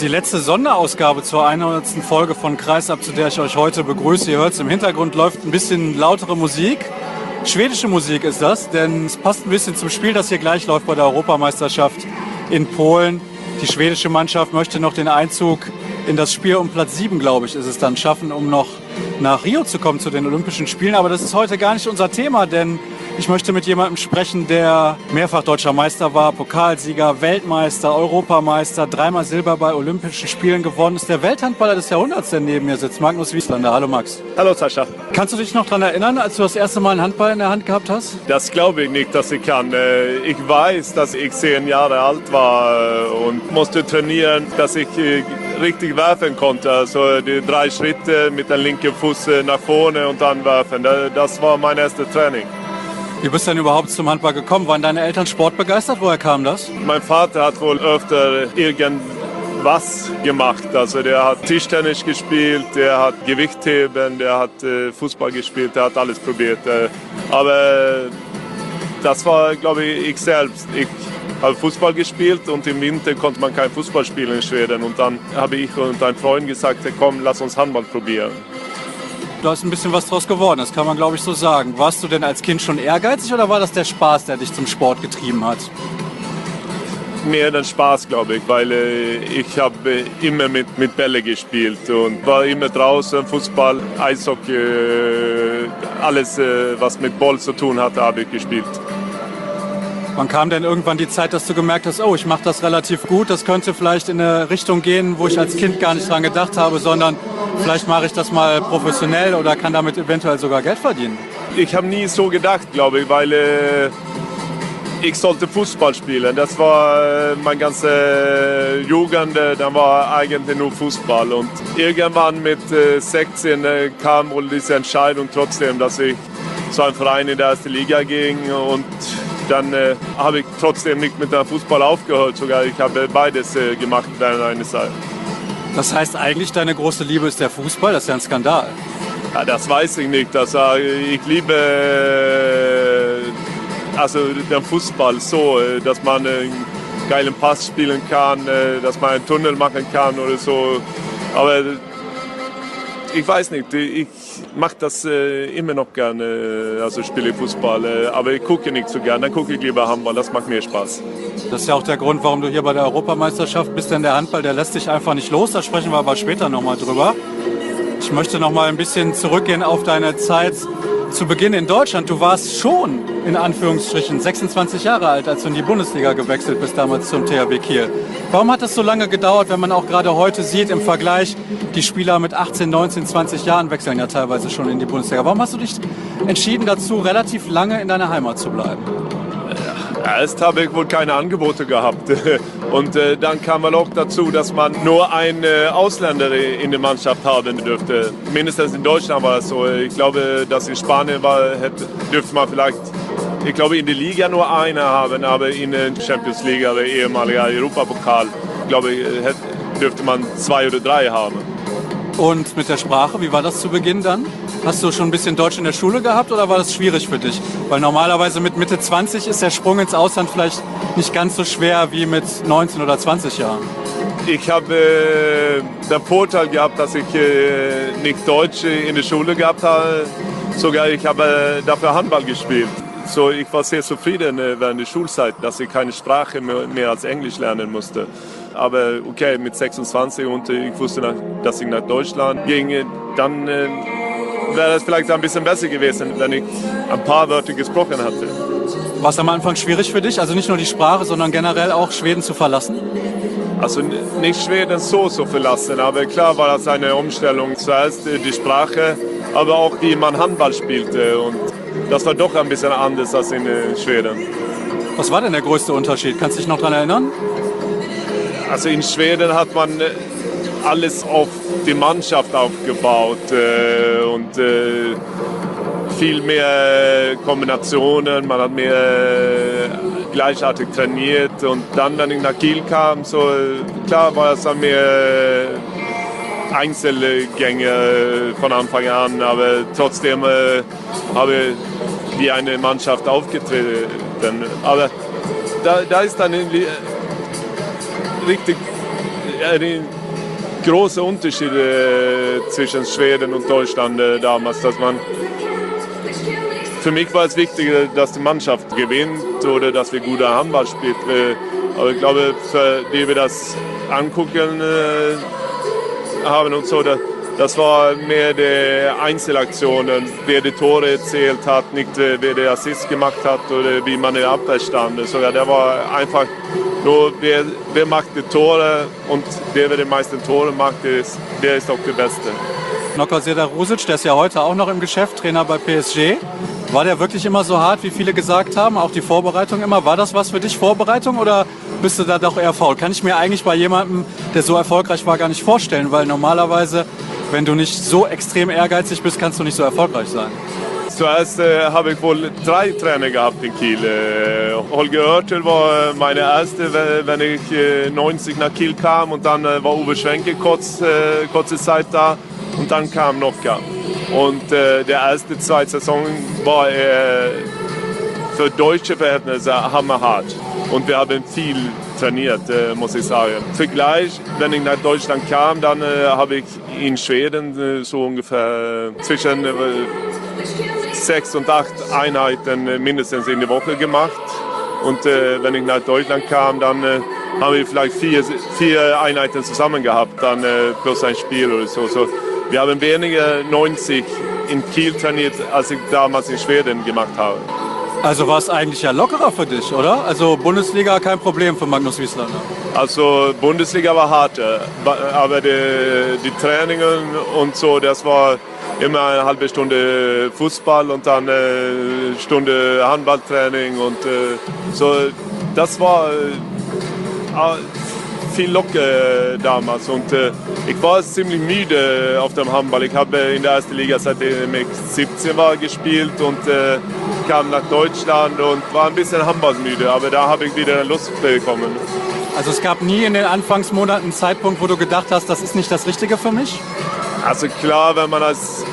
die letzte Sonderausgabe zur 100. Folge von Kreisab, zu der ich euch heute begrüße. Ihr hört es, im Hintergrund läuft ein bisschen lautere Musik. Schwedische Musik ist das, denn es passt ein bisschen zum Spiel, das hier gleich läuft bei der Europameisterschaft in Polen. Die schwedische Mannschaft möchte noch den Einzug in das Spiel um Platz 7, glaube ich, ist es dann schaffen, um noch nach Rio zu kommen, zu den Olympischen Spielen. Aber das ist heute gar nicht unser Thema, denn ich möchte mit jemandem sprechen, der mehrfach deutscher Meister war, Pokalsieger, Weltmeister, Europameister, 3-mal Silber bei Olympischen Spielen gewonnen, ist der Welthandballer des Jahrhunderts, der neben mir sitzt, Magnus Wieslander. Hallo Max. Hallo Sascha. Kannst du dich noch daran erinnern, als du das erste Mal einen Handball in der Hand gehabt hast? Das glaube ich nicht, dass ich kann. Ich weiß, dass ich 10 Jahre alt war und musste trainieren, dass ich richtig werfen konnte. Also die 3 Schritte mit dem linken Fuß nach vorne und dann werfen. Das war mein erstes Training. Wie bist du denn überhaupt zum Handball gekommen? Waren deine Eltern sportbegeistert? Woher kam das? Mein Vater hat wohl öfter irgendwas gemacht. Also der hat Tischtennis gespielt, der hat Gewichtheben, der hat Fußball gespielt, der hat alles probiert. Aber das war, glaube ich selbst. Ich habe Fußball gespielt und im Winter konnte man kein Fußball spielen in Schweden. Und dann habe ich und ein Freund gesagt, komm, lass uns Handball probieren. Du hast ein bisschen was draus geworden, das kann man, glaube ich, so sagen. Warst du denn als Kind schon ehrgeizig oder war das der Spaß, der dich zum Sport getrieben hat? Mehr den Spaß, glaube ich, weil ich habe immer mit Bälle gespielt und war immer draußen, Fußball, Eishockey, alles, was mit Ball zu tun hatte, habe ich gespielt. Wann kam denn irgendwann die Zeit, dass du gemerkt hast, oh, ich mache das relativ gut, das könnte vielleicht in eine Richtung gehen, wo ich als Kind gar nicht dran gedacht habe, sondern vielleicht mache ich das mal professionell oder kann damit eventuell sogar Geld verdienen? Ich habe nie so gedacht, glaube ich, weil ich sollte Fußball spielen. Das war meine ganze Jugend, dann war eigentlich nur Fußball. Und irgendwann mit 16 kam wohl diese Entscheidung trotzdem, dass ich zu einem Verein in der ersten Liga ging. Und dann habe ich trotzdem nicht mit dem Fußball aufgehört. Sogar ich habe beides gemacht während einer Zeit. Das heißt eigentlich, deine große Liebe ist der Fußball? Das ist ja ein Skandal. Ja, das weiß ich nicht. Also, ich liebe den Fußball so, dass man einen geilen Pass spielen kann, dass man einen Tunnel machen kann oder so. Aber ich weiß nicht, ich mache das immer noch gerne, also spiele Fußball, aber ich gucke nicht so gerne, dann gucke ich lieber Handball, das macht mir Spaß. Das ist ja auch der Grund, warum du hier bei der Europameisterschaft bist, denn der Handball, der lässt dich einfach nicht los, da sprechen wir aber später nochmal drüber. Ich möchte nochmal ein bisschen zurückgehen auf deine Zeit zu Beginn in Deutschland. Du warst schon, in Anführungsstrichen, 26 Jahre alt, als du in die Bundesliga gewechselt bist, damals zum THW Kiel. Warum hat das so lange gedauert, wenn man auch gerade heute sieht, im Vergleich, die Spieler mit 18, 19, 20 Jahren wechseln ja teilweise schon in die Bundesliga. Warum hast du dich entschieden dazu, relativ lange in deiner Heimat zu bleiben? Erst habe ich wohl keine Angebote gehabt. Und dann kam man auch dazu, dass man nur einen Ausländer in der Mannschaft haben dürfte. Mindestens in Deutschland war es so. Ich glaube, dass in Spanien dürfte man vielleicht, ich glaube, in der Liga nur einen haben, aber in der Champions League oder ehemaliger Europapokal, glaube ich, dürfte man 2 oder 3 haben. Und mit der Sprache, wie war das zu Beginn dann? Hast du schon ein bisschen Deutsch in der Schule gehabt oder war das schwierig für dich? Weil normalerweise mit Mitte 20 ist der Sprung ins Ausland vielleicht nicht ganz so schwer wie mit 19 oder 20 Jahren. Ich habe den Vorteil gehabt, dass ich nicht Deutsch in der Schule gehabt habe. Sogar ich habe dafür Handball gespielt. So, ich war sehr zufrieden während der Schulzeit, dass ich keine Sprache mehr als Englisch lernen musste. Aber okay, mit 26 und ich wusste, dass ich nach Deutschland ging, dann wäre es vielleicht ein bisschen besser gewesen, wenn ich ein paar Wörter gesprochen hatte. War es am Anfang schwierig für dich, also nicht nur die Sprache, sondern generell auch Schweden zu verlassen? Also nicht Schweden so zu verlassen, aber klar war das eine Umstellung. Zuerst die Sprache, aber auch wie man Handball spielte. Und das war doch ein bisschen anders als in Schweden. Was war denn der größte Unterschied? Kannst du dich noch daran erinnern? Also in Schweden hat man alles auf die Mannschaft aufgebaut und viel mehr Kombinationen, man hat mehr gleichartig trainiert und dann ich nach Kiel kam, so klar war es dann mehr Einzelgänge von Anfang an, aber trotzdem habe ich wie eine Mannschaft aufgetreten. Aber da ist dann richtig är det große Unterschiede zwischen Schweden und Deutschland damals. Dass für mich war es wichtiger, dass die Mannschaft gewinnt oder dass wir gute Handball spielt. Aber ich glaube, für die wir das angucken haben und so, das war mehr die Einzelaktionen, wer die Tore erzielt hat, nicht wer der Assist gemacht hat oder wie man in der Abwehr stand. So, ja, der war einfach nur, wer macht die Tore und wer die meisten Tore macht, der ist auch der Beste. Nokor Sedarusic, der ist ja heute auch noch im Geschäft, Trainer bei PSG. War der wirklich immer so hart, wie viele gesagt haben? Auch die Vorbereitung immer. War das was für dich, Vorbereitung, oder bist du da doch eher faul? Kann ich mir eigentlich bei jemandem, der so erfolgreich war, gar nicht vorstellen, weil normalerweise, wenn du nicht so extrem ehrgeizig bist, kannst du nicht so erfolgreich sein. Zuerst habe ich wohl 3 Trainer gehabt in Kiel. Holger Oertel war meine erste, wenn ich 90 nach Kiel kam, und dann war Uwe Schwenke kurze Zeit da, und dann kam Nokor. Und der erste 2 Saisonen war für deutsche Verhältnisse hammerhart. Und wir haben viel trainiert, muss ich sagen. Vergleich, wenn ich nach Deutschland kam, dann habe ich in Schweden so ungefähr zwischen 6 und 8 Einheiten mindestens in der Woche gemacht. Und wenn ich nach Deutschland kam, dann haben wir vielleicht 4 Einheiten zusammen gehabt, dann plus ein Spiel oder so. Wir haben weniger 90 in Kiel trainiert, als ich damals in Schweden gemacht habe. Also war es eigentlich ja lockerer für dich, oder? Also Bundesliga kein Problem für Magnus Wieslander. Also Bundesliga war harter, aber die Trainingen und so, das war immer eine halbe Stunde Fußball und dann eine Stunde Handballtraining und so. Das war viel locker damals, und ich war ziemlich müde auf dem Handball. Ich habe in der ersten Liga, seitdem ich 17 war, gespielt und kam nach Deutschland und war ein bisschen handballmüde, aber da habe ich wieder Lust bekommen. Also es gab nie in den Anfangsmonaten einen Zeitpunkt, wo du gedacht hast, das ist nicht das Richtige für mich? Also klar, wenn man als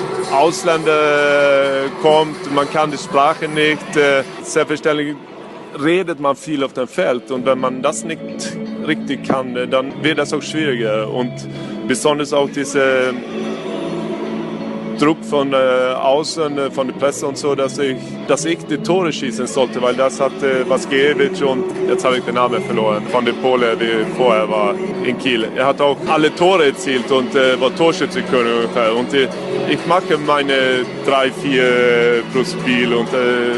Ausländer kommt, man kann die Sprache nicht, selbstverständlich redet man viel auf dem Feld, und wenn man das nicht richtig kann, dann wird das auch schwieriger, und besonders auch dieser Druck von außen, von der Presse und so, dass ich die Tore schießen sollte, weil das hatte Waskiewicz, und jetzt habe ich den Namen verloren, von dem Pole, der vorher war in Kiel. Er hat auch alle Tore erzielt und war Torschützenkönig ungefähr, und ich mache meine 3-4 pro Spiel, und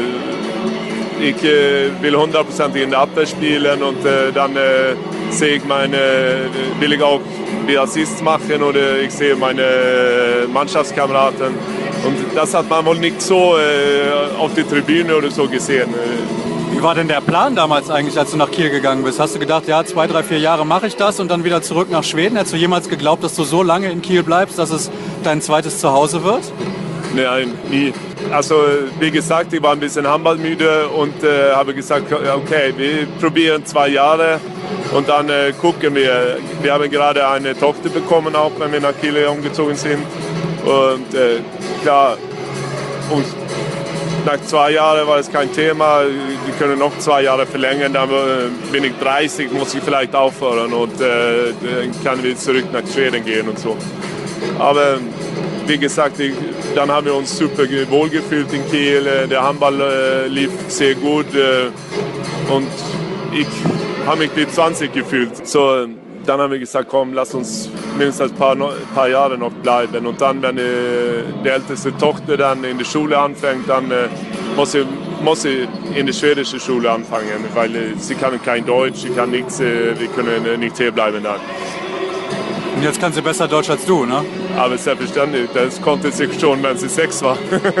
ich will 100% in der Abwehr spielen, und dann sehe ich will ich auch die Assists machen, oder ich sehe meine Mannschaftskameraden, und das hat man wohl nicht so auf der Tribüne oder so gesehen. Wie war denn der Plan damals eigentlich, als du nach Kiel gegangen bist? Hast du gedacht, ja, 2, 3, 4 Jahre mache ich das und dann wieder zurück nach Schweden? Hättest du jemals geglaubt, dass du so lange in Kiel bleibst, dass es dein zweites Zuhause wird? Nein, nie. Also wie gesagt, ich war ein bisschen handballmüde und habe gesagt, okay, wir probieren 2 Jahre und dann gucken wir. Wir haben gerade eine Tochter bekommen, auch wenn wir nach Kiel umgezogen sind. Und klar, und nach 2 Jahren war es kein Thema. Wir können noch 2 Jahre verlängern, dann bin ich 30, muss ich vielleicht aufhören, und dann kann ich zurück nach Schweden gehen und so. Aber wie gesagt, dann haben wir uns super wohl gefühlt in Kiel. Der Handball lief sehr gut und ich habe mich wie 20 gefühlt. So, dann haben wir gesagt, komm, lass uns mindestens ein paar Jahre noch bleiben. Und dann, wenn die älteste Tochter dann in der Schule anfängt, dann muss sie in der schwedischen Schule anfangen, weil sie kann kein Deutsch, sie kann nichts, wir können nicht hier bleiben dann. Und jetzt kann sie besser Deutsch als du, ne? Aber selbstverständlich, das konnte sie schon, wenn sie 6 war.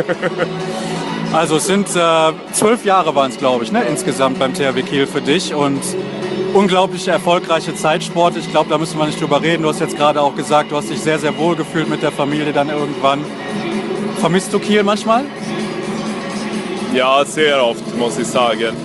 Also es sind 12 Jahre waren es, glaube ich, ne, insgesamt beim THW Kiel für dich, und unglaublich erfolgreiche Zeitsport. Ich glaube, da müssen wir nicht drüber reden. Du hast jetzt gerade auch gesagt, du hast dich sehr, sehr wohl gefühlt mit der Familie dann irgendwann. Vermisst du Kiel manchmal? Ja, sehr oft, muss ich sagen.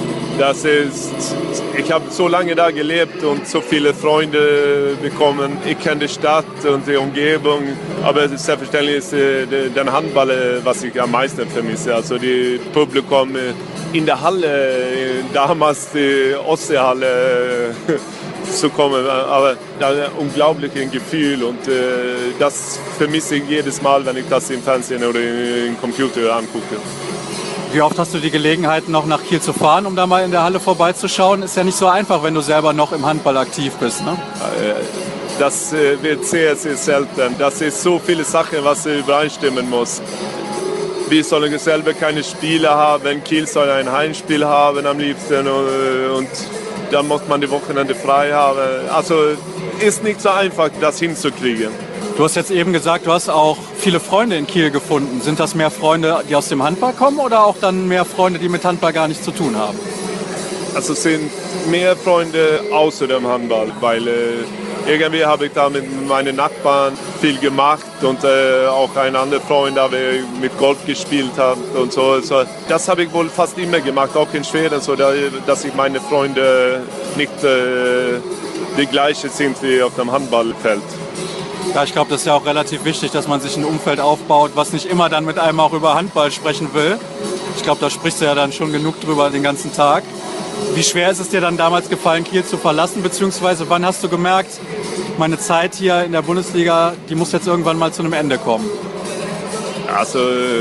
Ich habe so lange da gelebt und so viele Freunde bekommen. Ich kenne die Stadt und die Umgebung, aber selbstverständlich ist der Handball, was ich am meisten vermisse. Also die Publikum in der Halle, damals die Ostseehalle, zu kommen. Aber das ist ein unglaubliches Gefühl und das vermisse ich jedes Mal, wenn ich das im Fernsehen oder im Computer angucke. Wie oft hast du die Gelegenheit, noch nach Kiel zu fahren, um da mal in der Halle vorbeizuschauen? Ist ja nicht so einfach, wenn du selber noch im Handball aktiv bist, ne? Das wird sehr, sehr selten. Das ist so viele Sachen, was übereinstimmen muss. Wir sollen selber keine Spiele haben. Kiel soll ein Heimspiel haben am liebsten und dann muss man die Wochenende frei haben. Also ist nicht so einfach, das hinzukriegen. Du hast jetzt eben gesagt, du hast auch viele Freunde in Kiel gefunden. Sind das mehr Freunde, die aus dem Handball kommen oder auch dann mehr Freunde, die mit Handball gar nichts zu tun haben? Also es sind mehr Freunde außer dem Handball, weil irgendwie habe ich da mit meinen Nachbarn viel gemacht und auch ein anderer Freund, der mit Golf gespielt hat und so. Also, das habe ich wohl fast immer gemacht, auch in Schweden, so dass ich meine Freunde nicht die gleichen sind wie auf dem Handballfeld. Ja, ich glaube, das ist ja auch relativ wichtig, dass man sich ein Umfeld aufbaut, was nicht immer dann mit einem auch über Handball sprechen will. Ich glaube, da sprichst du ja dann schon genug drüber den ganzen Tag. Wie schwer ist es dir dann damals gefallen, Kiel zu verlassen, beziehungsweise wann hast du gemerkt, meine Zeit hier in der Bundesliga, die muss jetzt irgendwann mal zu einem Ende kommen? Also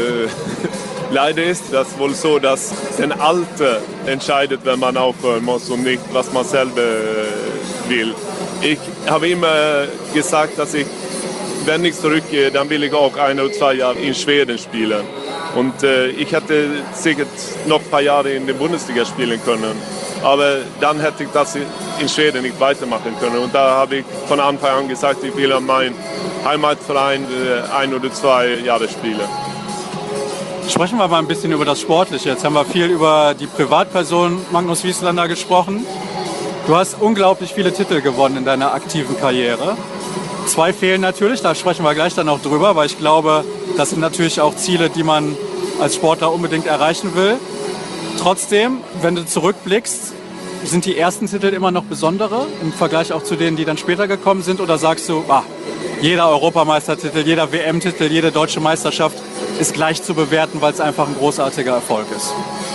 leider ist das wohl so, dass ein Alter entscheidet, wenn man aufhören muss und nicht, was man selber will. Ich habe immer gesagt, dass wenn ich zurückgehe, dann will ich auch 1 oder 2 Jahre in Schweden spielen. Und ich hätte sicher noch ein paar Jahre in der Bundesliga spielen können. Aber dann hätte ich das in Schweden nicht weitermachen können. Und da habe ich von Anfang an gesagt, ich will an meinen Heimatverein 1 oder 2 Jahre spielen. Sprechen wir mal ein bisschen über das Sportliche. Jetzt haben wir viel über die Privatperson Magnus Wieslander gesprochen. Du hast unglaublich viele Titel gewonnen in deiner aktiven Karriere. 2 fehlen natürlich, da sprechen wir gleich dann noch drüber, weil ich glaube, das sind natürlich auch Ziele, die man als Sportler unbedingt erreichen will. Trotzdem, wenn du zurückblickst, sind die ersten Titel immer noch besondere im Vergleich auch zu denen, die dann später gekommen sind? Oder sagst du, jeder Europameistertitel, jeder WM-Titel, jede deutsche Meisterschaft ist gleich zu bewerten, weil es einfach ein großartiger Erfolg ist?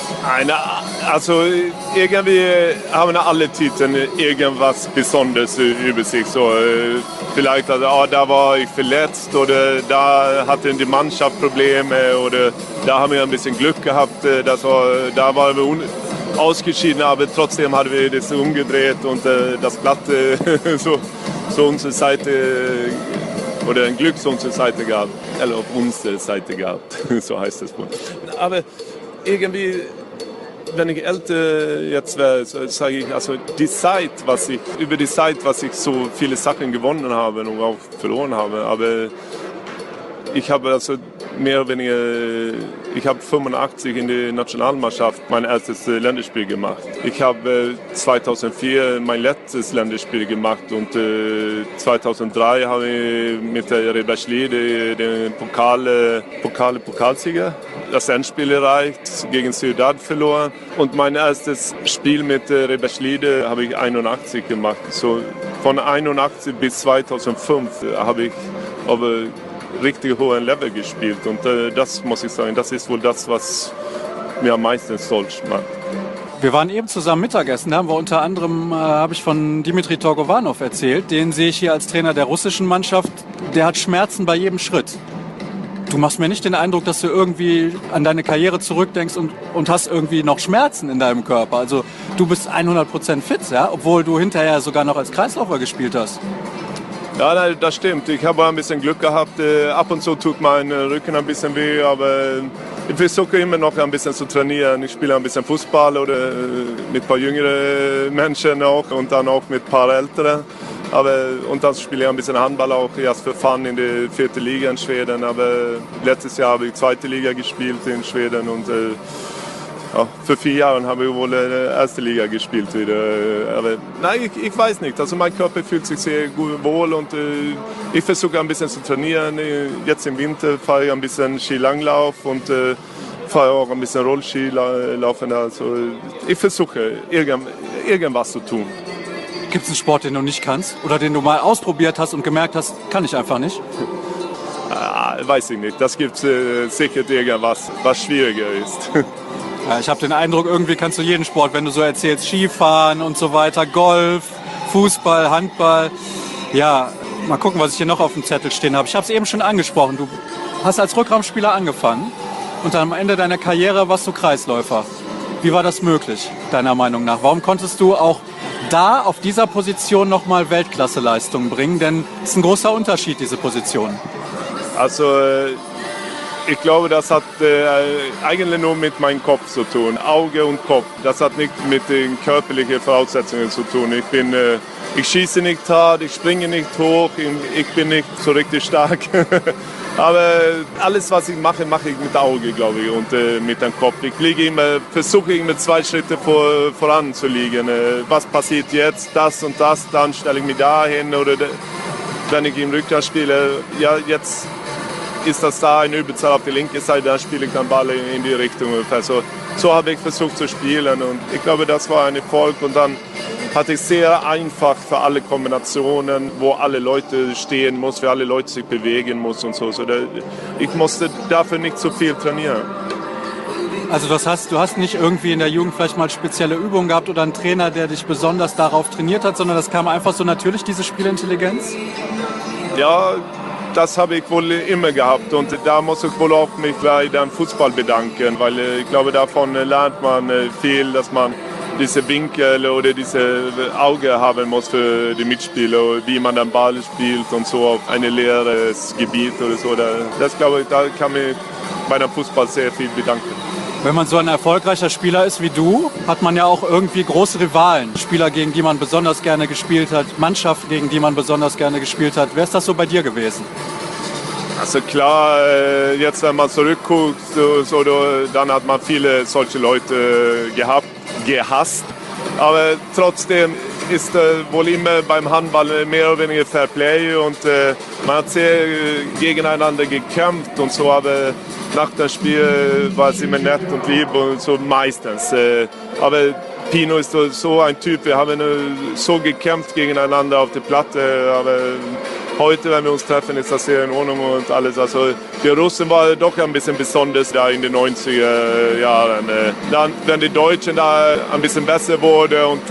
Also irgendwie haben alle Titel irgendwas Besonderes über sich. So, vielleicht, da war ich verletzt oder da hatte die Mannschaft Probleme oder da haben wir ein bisschen Glück gehabt. Da waren wir ausgeschieden, aber trotzdem haben wir das umgedreht und das Blatt so unsere Seite oder ein Glück zu unserer Seite gehabt. Oder auf unserer Seite gehabt, so heißt es wohl. Aber irgendwie, wenn ich älter jetzt wäre, sage ich, also über die Zeit, was ich so viele Sachen gewonnen habe und auch verloren habe, aber ich habe also mehr oder weniger, ich habe 85 in der Nationalmannschaft mein erstes Länderspiel gemacht. Ich habe 2004 mein letztes Länderspiel gemacht und 2003 habe ich mit der Reberschlede den Pokalsieger das Endspiel erreicht, gegen Ciudad verloren. Und mein erstes Spiel mit Reberschlede habe ich 81 gemacht. So von 81 bis 2005 habe ich aber richtig hohen Level gespielt und das muss ich sagen, das ist wohl das, was mir am meisten stolz macht. Wir waren eben zusammen Mittagessen, da haben wir unter anderem, habe ich von Dimitri Torgovanov erzählt, den sehe ich hier als Trainer der russischen Mannschaft, der hat Schmerzen bei jedem Schritt. Du machst mir nicht den Eindruck, dass du irgendwie an deine Karriere zurückdenkst und hast irgendwie noch Schmerzen in deinem Körper. Also du bist 100% fit, ja? Obwohl du hinterher sogar noch als Kreisläufer gespielt hast. Ja, das stimmt. Ich habe ein bisschen Glück gehabt. Ab und zu tut mein Rücken ein bisschen weh, aber ich versuche immer noch ein bisschen zu trainieren. Ich spiele ein bisschen Fußball oder mit ein paar jüngeren Menschen auch und dann auch mit ein paar älteren. Und dann spiele ich ein bisschen Handball auch erst für Fun in der 4. Liga in Schweden. Aber letztes Jahr habe ich 2. Liga gespielt in Schweden und für 4 Jahre habe ich wohl in der 1. Liga gespielt wieder. Aber nein, ich weiß nicht. Also mein Körper fühlt sich sehr gut wohl und ich versuche ein bisschen zu trainieren. Jetzt im Winter fahre ich ein bisschen Skilanglauf und fahre auch ein bisschen Rollski laufen. Also ich versuche irgendwas zu tun. Gibt es einen Sport, den du nicht kannst oder den du mal ausprobiert hast und gemerkt hast, kann ich einfach nicht? Weiß ich nicht. Das gibt sicher irgendwas, was schwieriger ist. Ja, ich habe den Eindruck, irgendwie kannst du jeden Sport, wenn du so erzählst, Skifahren und so weiter, Golf, Fußball, Handball. Ja, mal gucken, was ich hier noch auf dem Zettel stehen habe. Ich habe es eben schon angesprochen. Du hast als Rückraumspieler angefangen und dann am Ende deiner Karriere warst du Kreisläufer. Wie war das möglich, deiner Meinung nach? Warum konntest du auch da auf dieser Position nochmal Weltklasseleistungen bringen? Denn es ist ein großer Unterschied, diese Position. Also ich glaube, das hat eigentlich nur mit meinem Kopf zu tun. Auge und Kopf. Das hat nicht mit den körperlichen Voraussetzungen zu tun. Ich schieße nicht hart, ich springe nicht hoch, ich bin nicht so richtig stark. Aber alles, was ich mache, mache ich mit Auge, glaube ich, und mit dem Kopf. Ich versuche immer 2 Schritte voran zu liegen. Was passiert jetzt, das und das, dann stelle ich mich dahin. Oder wenn ich im Rückraum spiele, ja, jetzt ist das da eine Überzahl auf die linke Seite, dann spiele ich den Ball in die Richtung ungefähr. So habe ich versucht zu spielen und ich glaube, das war ein Erfolg. Und dann hatte ich sehr einfach für alle Kombinationen, wo alle Leute stehen muss, für alle Leute sich bewegen muss und so. Ich musste dafür nicht so viel trainieren. Also du hast nicht irgendwie in der Jugend vielleicht mal spezielle Übungen gehabt oder einen Trainer, der dich besonders darauf trainiert hat, sondern das kam einfach so natürlich, diese Spielintelligenz? Ja, das habe ich wohl immer gehabt und da muss ich wohl auch mich bei dem Fußball bedanken, weil ich glaube, davon lernt man viel, dass man diese Winkel oder diese Auge haben muss für die Mitspieler, wie man den Ball spielt und so auf ein leeres Gebiet oder so. Das glaube ich, da kann man bei dem Fußball sehr viel bedanken. Wenn man so ein erfolgreicher Spieler ist wie du, hat man ja auch irgendwie große Rivalen. Spieler, gegen die man besonders gerne gespielt hat, Mannschaften, gegen die man besonders gerne gespielt hat. Wer ist das so bei dir gewesen? Also klar, jetzt wenn man zurückguckt, dann hat man viele solche Leute gehasst. Aber trotzdem ist wohl immer beim Handball mehr oder weniger Fair Play und man hat sehr gegeneinander gekämpft und so, aber nach dem Spiel war es immer nett und lieb und so meistens. Aber Pino ist so ein Typ, wir haben so gekämpft gegeneinander auf der Platte, aber heute, wenn wir uns treffen, ist das sehr in Ordnung und alles. Also die Russen waren doch ein bisschen besonders da in den 90er Jahren. Dann, wenn die Deutschen da ein bisschen besser wurden und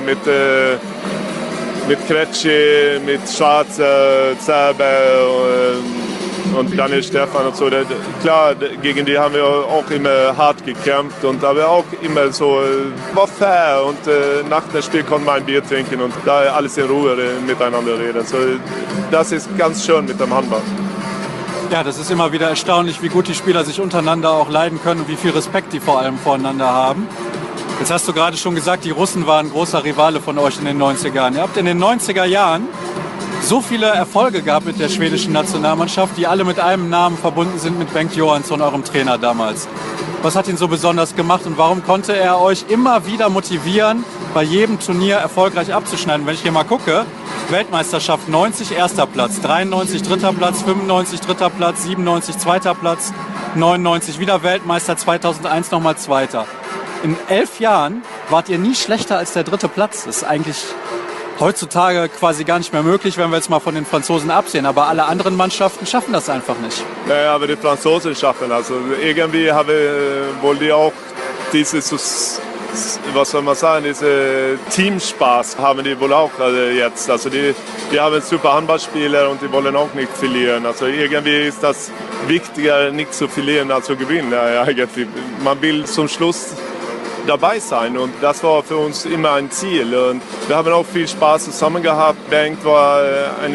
mit Kretschi, mit Schwarzer, Zerber und Daniel Stefan und so. Klar, gegen die haben wir auch immer hart gekämpft und aber auch immer so, war fair und nach dem Spiel konnte man ein Bier trinken und da alles in Ruhe miteinander reden. So, das ist ganz schön mit dem Handball. Ja, das ist immer wieder erstaunlich, wie gut die Spieler sich untereinander auch leiden können und wie viel Respekt die vor allem voreinander haben. Jetzt hast du gerade schon gesagt, die Russen waren ein großer Rivale von euch in den 90er Jahren. Ihr habt in den 90er Jahren so viele Erfolge gehabt mit der schwedischen Nationalmannschaft, die alle mit einem Namen verbunden sind, mit Bengt Johansson, eurem Trainer damals. Was hat ihn so besonders gemacht und warum konnte er euch immer wieder motivieren, bei jedem Turnier erfolgreich abzuschneiden? Wenn ich hier mal gucke, Weltmeisterschaft 90 erster Platz, 93 dritter Platz, 95 dritter Platz, 97 zweiter Platz, 99 wieder Weltmeister, 2001 nochmal zweiter. In 11 Jahren wart ihr nie schlechter als der dritte Platz. Das ist eigentlich heutzutage quasi gar nicht mehr möglich, wenn wir jetzt mal von den Franzosen absehen. Aber alle anderen Mannschaften schaffen das einfach nicht. Ja, aber die Franzosen schaffen also irgendwie haben wohl die auch dieses, was soll man sagen, diese Teamspaß haben die wohl auch jetzt. Also die haben super Handballspieler und die wollen auch nicht verlieren. Also irgendwie ist das wichtiger, nicht zu verlieren als zu gewinnen. Ja, irgendwie. Man will zum Schluss dabei sein und das war für uns immer ein Ziel und wir haben auch viel Spaß zusammen gehabt. Bengt war ein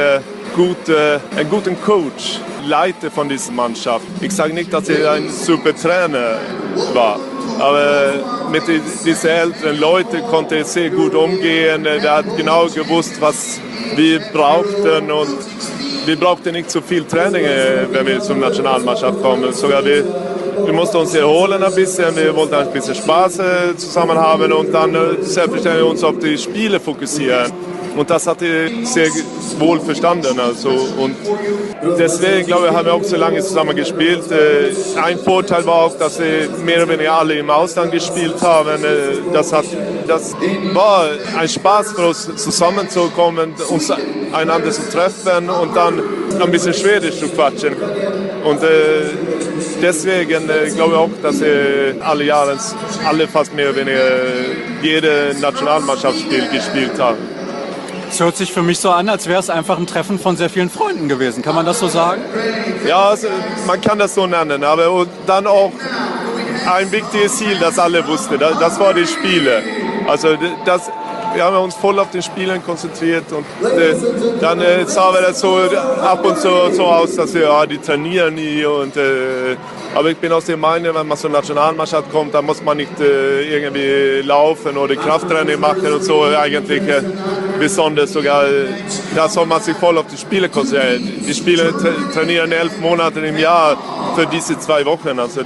guter Coach, Leiter von dieser Mannschaft. Ich sage nicht, dass er ein super Trainer war, aber mit diesen älteren Leuten konnte er sehr gut umgehen. Er hat genau gewusst, was wir brauchten und wir brauchten nicht so viel Training, wenn wir zur Nationalmannschaft kommen. Sogar wir mussten uns erholen ein bisschen, wir wollten ein bisschen Spaß zusammen haben und dann selbstverständlich uns auf die Spiele fokussieren. Und das hat er sehr wohl verstanden. Also. Und deswegen, glaube ich, haben wir auch so lange zusammen gespielt. Ein Vorteil war auch, dass wir mehr oder weniger alle im Ausland gespielt haben. Das war ein Spaß für uns, zusammenzukommen, uns einander zu treffen und dann ein bisschen Schwedisch zu quatschen. Und deswegen glaube ich auch, dass alle Jahre, alle fast mehr oder weniger jede Nationalmannschaftsspiel gespielt haben. Es hört sich für mich so an, als wäre es einfach ein Treffen von sehr vielen Freunden gewesen. Kann man das so sagen? Ja, also, man kann das so nennen, aber und dann auch ein wichtiges Ziel, das alle wussten, das war die Spiele. Also wir haben uns voll auf den Spielen konzentriert und dann sah das so ab und zu so aus, dass die trainieren nie aber ich bin aus der Meinung, wenn man zur Nationalmannschaft kommt, dann muss man nicht irgendwie laufen oder Krafttraining machen und so eigentlich besonders sogar, da soll man sich voll auf die Spiele konzentrieren. Die Spieler trainieren 11 Monate im Jahr für diese 2 Wochen, also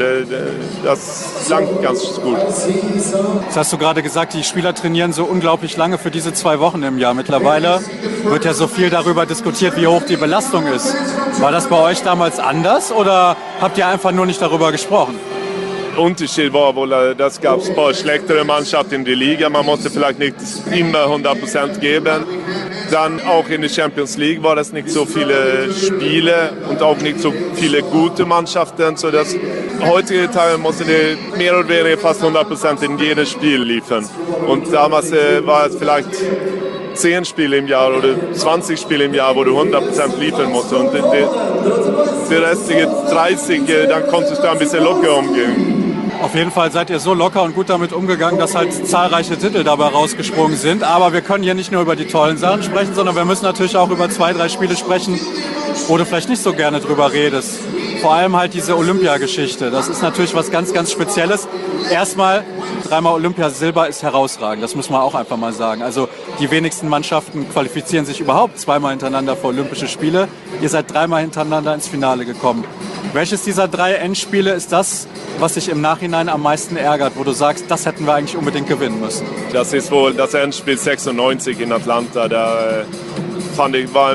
das langt ganz gut. Das hast du gerade gesagt, die Spieler trainieren so unglaublich lange für diese 2 Wochen im Jahr. Mittlerweile wird ja so viel darüber diskutiert, wie hoch die Belastung ist. War das bei euch damals anders oder habt ihr einfach nur nicht darüber gesprochen? Unterschied war wohl, das gab es ein paar schlechtere Mannschaften in der Liga. Man musste vielleicht nicht immer 100% geben. Dann auch in der Champions League war es nicht so viele Spiele und auch nicht so viele gute Mannschaften. Sodass heutige Tage musste die mehr oder weniger fast 100% in jedes Spiel liefern. Und damals war es vielleicht 10 Spiele im Jahr oder 20 Spiele im Jahr, wo du 100% liefern musst. Und die restlichen 30, dann konntest du ein bisschen locker umgehen. Auf jeden Fall seid ihr so locker und gut damit umgegangen, dass halt zahlreiche Titel dabei rausgesprungen sind. Aber wir können hier nicht nur über die tollen Sachen sprechen, sondern wir müssen natürlich auch über 2, 3 Spiele sprechen, wo du vielleicht nicht so gerne drüber redest. Vor allem halt diese Olympiageschichte. Das ist natürlich was ganz, ganz Spezielles. Erstmal, 3-mal Olympiasilber ist herausragend. Das muss man auch einfach mal sagen. Also die wenigsten Mannschaften qualifizieren sich überhaupt 2-mal hintereinander für Olympische Spiele. Ihr seid 3-mal hintereinander ins Finale gekommen. Welches dieser 3 Endspiele ist das, was dich im Nachhinein am meisten ärgert, wo du sagst, das hätten wir eigentlich unbedingt gewinnen müssen? Das ist wohl das Endspiel 96 in Atlanta. Da fand ich, waren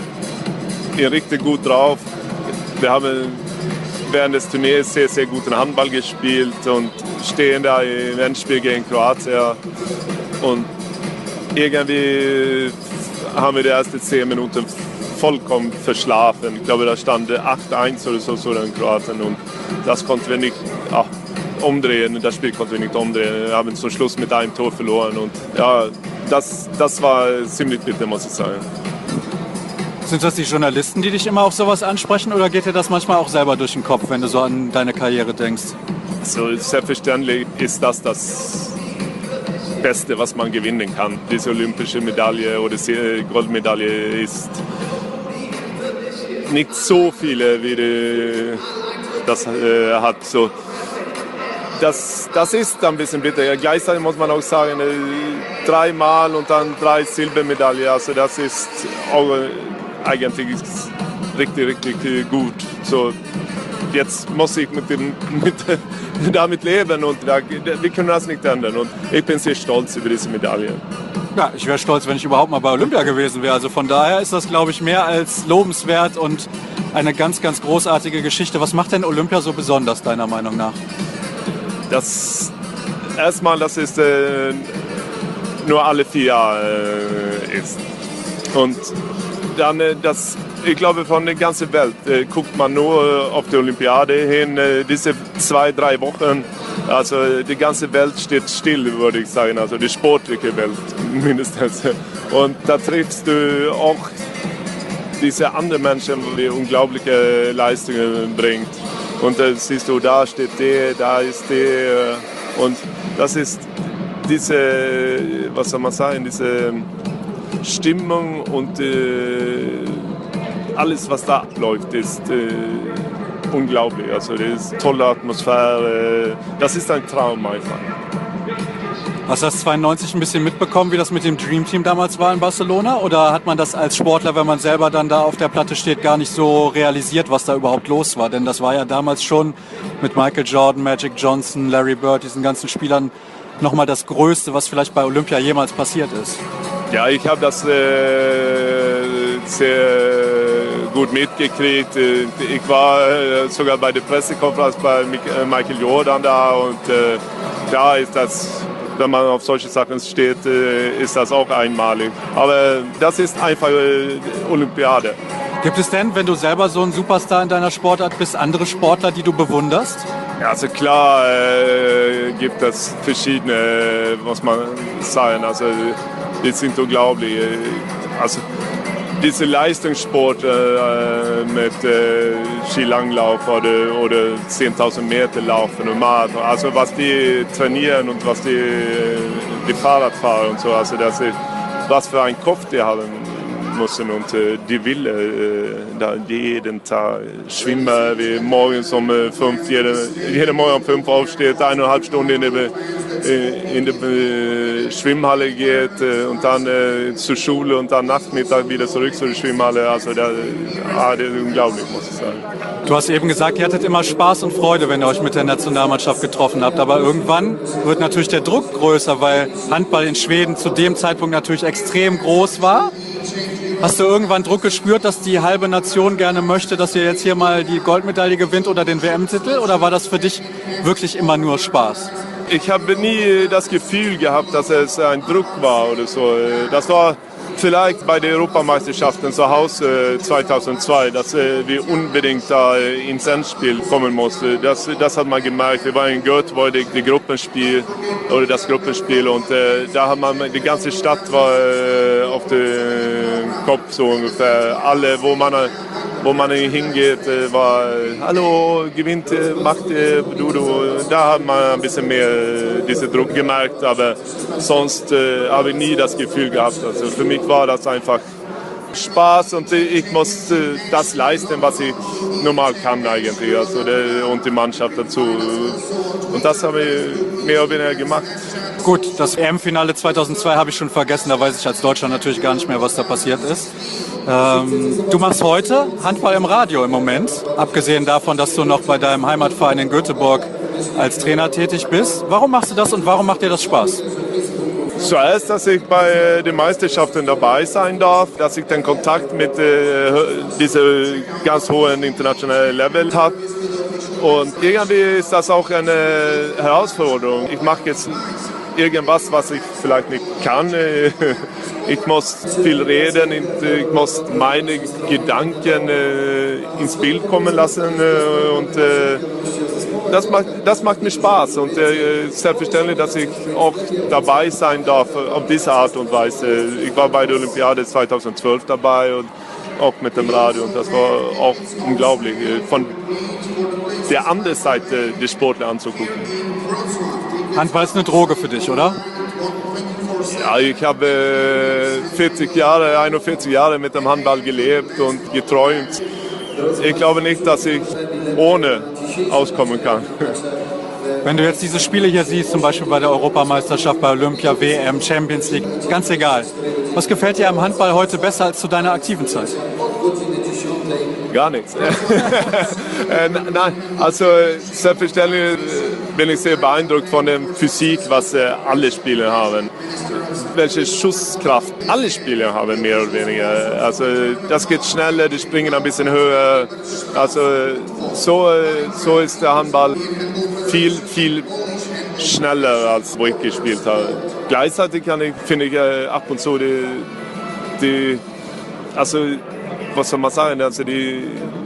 wir richtig gut drauf. Wir haben während des Turniers sehr, sehr guten Handball gespielt und stehen da im Endspiel gegen Kroatien. Und irgendwie haben wir die ersten 10 Minuten vollkommen verschlafen. Ich glaube, da stand 8-1 oder so in Kroatien und das konnten wir nicht umdrehen. Das Spiel konnten wir nicht umdrehen. Wir haben zum Schluss mit einem Tor verloren und ja, das war ziemlich bitter, muss ich sagen. Sind das die Journalisten, die dich immer auf sowas ansprechen oder geht dir das manchmal auch selber durch den Kopf, wenn du so an deine Karriere denkst? So, selbstverständlich ist das Beste, was man gewinnen kann. Diese olympische Medaille oder Goldmedaille ist nicht so viele, wie das hat. So, das ist ein bisschen bitter. Gleichzeitig muss man auch sagen, 3-mal und dann 3 Silbermedaillen. Also das ist auch eigentlich richtig, richtig gut. So, jetzt muss ich damit leben und wir können das nicht ändern. Und ich bin sehr stolz über diese Medaille. Ja, ich wäre stolz, wenn ich überhaupt mal bei Olympia gewesen wäre. Also von daher ist das, glaube ich, mehr als lobenswert und eine ganz, ganz großartige Geschichte. Was macht denn Olympia so besonders, deiner Meinung nach? Erstmal, dass es nur alle 4 Jahre ist. Und dann, ich glaube, von der ganzen Welt guckt man nur auf die Olympiade hin. Diese 2, 3 Wochen, also die ganze Welt steht still, würde ich sagen. Also die sportliche Welt mindestens. Und da triffst du auch diese anderen Menschen, die unglaubliche Leistungen bringt. Und da siehst du, da steht der, da ist der. Und das ist diese, was soll man sagen, diese Stimmung und alles, was da abläuft, ist unglaublich. Also das ist eine tolle Atmosphäre. Das ist ein Traum einfach. Hast du das 92 ein bisschen mitbekommen, wie das mit dem Dream Team damals war in Barcelona? Oder hat man das als Sportler, wenn man selber dann da auf der Platte steht, gar nicht so realisiert, was da überhaupt los war? Denn das war ja damals schon mit Michael Jordan, Magic Johnson, Larry Bird, diesen ganzen Spielern nochmal das Größte, was vielleicht bei Olympia jemals passiert ist. Ja, ich habe das sehr gut mitgekriegt. Ich war sogar bei der Pressekonferenz bei Michael Jordan da und klar ist das, wenn man auf solche Sachen steht, ist das auch einmalig. Aber das ist einfach Olympiade. Gibt es denn, wenn du selber so ein Superstar in deiner Sportart bist, andere Sportler, die du bewunderst? Ja, also klar gibt es verschiedene, muss man sagen. Also die sind unglaublich. Also diese Leistungssport mit Skilanglauf oder 10.000 Meter laufen und Marathon, also was die trainieren und was die Fahrrad fahren und so, also das ist, was für einen Kopf die haben müssen und die will da jeden Tag schwimmen, wie morgens um 5, jeden Morgen um 5 aufsteht, 1,5 Stunden in die Schwimmhalle geht und dann zur Schule und dann Nachmittag wieder zurück zur Schwimmhalle. Also das ist unglaublich, muss ich sagen. Du hast eben gesagt, ihr hattet immer Spaß und Freude, wenn ihr euch mit der Nationalmannschaft getroffen habt. Aber irgendwann wird natürlich der Druck größer, weil Handball in Schweden zu dem Zeitpunkt natürlich extrem groß war. Hast du irgendwann Druck gespürt, dass die halbe Nation gerne möchte, dass ihr jetzt hier mal die Goldmedaille gewinnt oder den WM-Titel? Oder war das für dich wirklich immer nur Spaß? Ich habe nie das Gefühl gehabt, dass es ein Druck war oder so. Das war vielleicht bei den Europameisterschaften zu Hause 2002, dass wir unbedingt da ins Endspiel kommen mussten. Das hat man gemerkt. Wir waren in Göteborg, das Gruppenspiel und da hat man, die ganze Stadt war auf dem Kopf so ungefähr. Alle, wo man hingeht, war hallo, gewinnt, macht du. Da hat man ein bisschen mehr diesen Druck gemerkt, aber sonst habe ich nie das Gefühl gehabt. Also für mich war das einfach Spaß und ich muss das leisten, was ich normal kann eigentlich, also und die Mannschaft dazu. Und das habe ich mehr oder weniger gemacht. Gut, das EM-Finale 2002 habe ich schon vergessen, da weiß ich als Deutschland natürlich gar nicht mehr, was da passiert ist. Du machst heute Handball im Radio im Moment, abgesehen davon, dass du noch bei deinem Heimatverein in Göteborg als Trainer tätig bist. Warum machst du das und warum macht dir das Spaß? Zuerst, dass ich bei den Meisterschaften dabei sein darf, dass ich den Kontakt mit diesem ganz hohen internationalen Level habe. Und irgendwie ist das auch eine Herausforderung. Ich mache jetzt irgendwas, was ich vielleicht nicht kann. Ich muss viel reden, ich muss meine Gedanken ins Bild kommen lassen und das macht mir Spaß und selbstverständlich, dass ich auch dabei sein darf auf diese Art und Weise. Ich war bei der Olympiade 2012 dabei und auch mit dem Radio und das war auch unglaublich, von der anderen Seite des Sportler anzugucken. Handball ist eine Droge für dich, oder? Ja, ich habe 41 Jahre mit dem Handball gelebt und geträumt. Ich glaube nicht, dass ich ohne auskommen kann. Wenn du jetzt diese Spiele hier siehst, zum Beispiel bei der Europameisterschaft, bei Olympia, WM, Champions League, ganz egal. Was gefällt dir am Handball heute besser als zu deiner aktiven Zeit? Gar nichts. Nein, also selbstverständlich bin ich sehr beeindruckt von der Physik, was alle Spieler haben. Welche Schusskraft alle Spieler haben, mehr oder weniger. Also das geht schneller, die springen ein bisschen höher. Also so ist der Handball viel, viel schneller, als wo ich gespielt habe. Gleichzeitig finde ich ab und zu also was soll man sagen, also die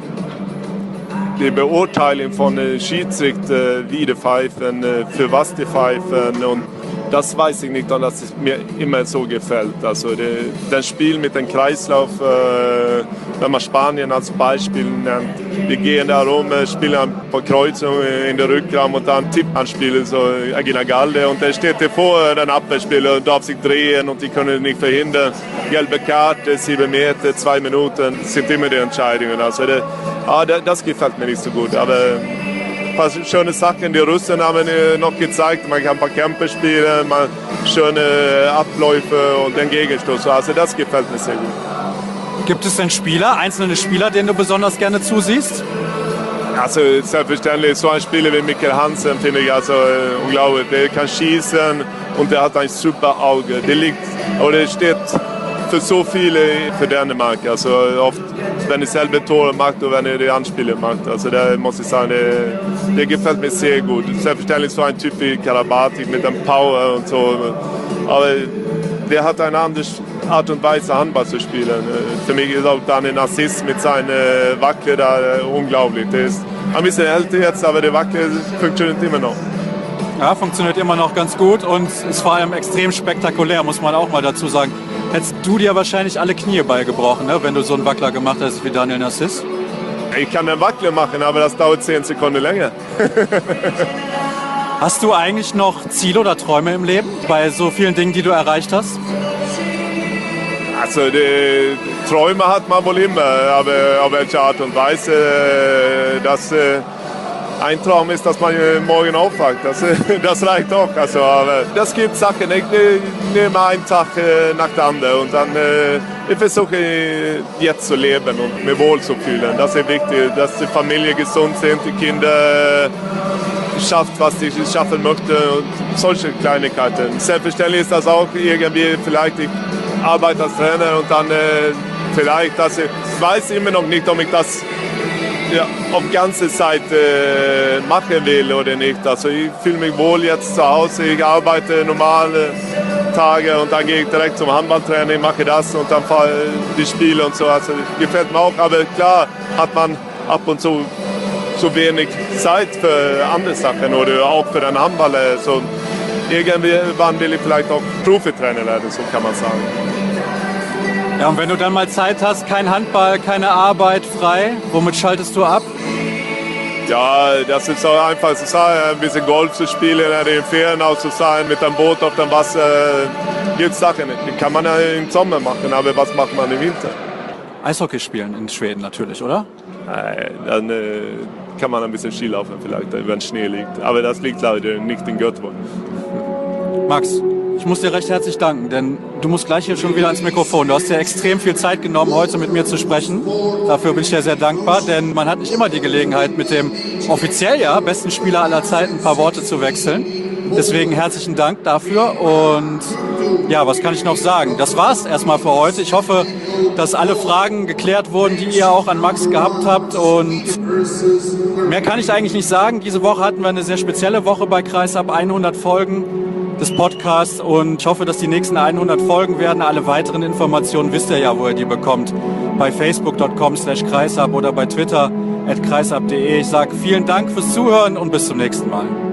Beurteilung von Schiedsrichter, wie die pfeifen, für was die pfeifen und das weiß ich nicht, dass es mir immer so gefällt. Also das Spiel mit dem Kreislauf, wenn man Spanien als Beispiel nennt, wir gehen da rum, spielen ein paar Kreuzungen in der Rückraum und dann Tippanspielen, so Agina Galde und der steht vor den Abwehrspieler und darf sich drehen und die können nicht verhindern. Gelbe Karte, 7 Meter, 2 Minuten, sind immer die Entscheidungen. Also das gefällt mir nicht so gut, aber ein paar schöne Sachen. Die Russen haben noch gezeigt, man kann ein paar Kämpfe spielen, schöne Abläufe und den Gegenstoß. Also das gefällt mir sehr gut. Gibt es denn einzelne Spieler, denen du besonders gerne zusiehst? Also selbstverständlich, so ein Spieler wie Mikkel Hansen finde ich also unglaublich. Der kann schießen und der hat ein super Auge. Der steht für so viele für Dänemark. Also oft, wenn er selber Tore macht und wenn er die Anspiele macht. Also da muss ich sagen, der gefällt mir sehr gut. Selbstverständlich so ein Typ wie Karabatic mit dem Power und so. Aber der hat eine andere Art und Weise, Handball zu spielen. Für mich ist auch dann ein Assist mit seinen Wackler da unglaublich. Der ist ein bisschen älter jetzt, aber der Wackler funktioniert immer noch. Ja, funktioniert immer noch ganz gut und ist vor allem extrem spektakulär, muss man auch mal dazu sagen. Hättest du dir wahrscheinlich alle Knie beigebrochen, ne, wenn du so einen Wackler gemacht hast wie Daniel Narciss? Ich kann einen Wackler machen, aber das dauert 10 Sekunden länger. Hast du eigentlich noch Ziele oder Träume im Leben bei so vielen Dingen, die du erreicht hast? Also die Träume hat man wohl immer, aber auf welche Art und Weise. Ein Traum ist, dass man morgen aufwacht. Das reicht auch. Also, aber das gibt Sachen. Ich nehme einen Tag nach dem anderen und dann ich versuche jetzt zu leben und mich wohl zu fühlen. Das ist wichtig, dass die Familie gesund sind, die Kinder schafft, was ich schaffen möchte und solche Kleinigkeiten. Selbstverständlich ist das auch irgendwie vielleicht, ich arbeite als Trainer und dann vielleicht, dass ich weiß immer noch nicht, ob ich das auf ganze Zeit machen will oder nicht. Also ich fühle mich wohl jetzt zu Hause, ich arbeite normale Tage und dann gehe ich direkt zum Handballtraining, mache das und dann fahre die Spiele und so. Also gefällt mir auch, aber klar hat man ab und zu so wenig Zeit für andere Sachen oder auch für den Handball. So, irgendwann will ich vielleicht auch Profitrainer werden, so kann man sagen. Ja, und wenn du dann mal Zeit hast, kein Handball, keine Arbeit, frei, womit schaltest du ab? Ja, das ist auch einfach zu sagen, ein bisschen Golf zu spielen, in den Ferien auch zu sein, mit einem Boot auf dem Wasser. Gibt Sachen, die kann man ja im Sommer machen, aber was macht man im Winter? Eishockey spielen in Schweden natürlich, oder? Dann kann man ein bisschen Ski laufen vielleicht, wenn Schnee liegt. Aber das liegt leider nicht in Göteborg. Max, ich muss dir recht herzlich danken, denn du musst gleich hier schon wieder ans Mikrofon. Du hast dir extrem viel Zeit genommen, heute mit mir zu sprechen. Dafür bin ich dir sehr dankbar, denn man hat nicht immer die Gelegenheit, mit dem offiziell ja besten Spieler aller Zeiten ein paar Worte zu wechseln. Deswegen herzlichen Dank dafür und ja, was kann ich noch sagen? Das war's erstmal für heute. Ich hoffe, dass alle Fragen geklärt wurden, die ihr auch an Max gehabt habt und mehr kann ich eigentlich nicht sagen. Diese Woche hatten wir eine sehr spezielle Woche bei Kreisab, 100 Folgen des Podcasts und ich hoffe, dass die nächsten 100 Folgen werden. Alle weiteren Informationen wisst ihr ja, wo ihr die bekommt. Bei facebook.com/kreisab oder bei Twitter @kreisab.de. Ich sage vielen Dank fürs Zuhören und bis zum nächsten Mal.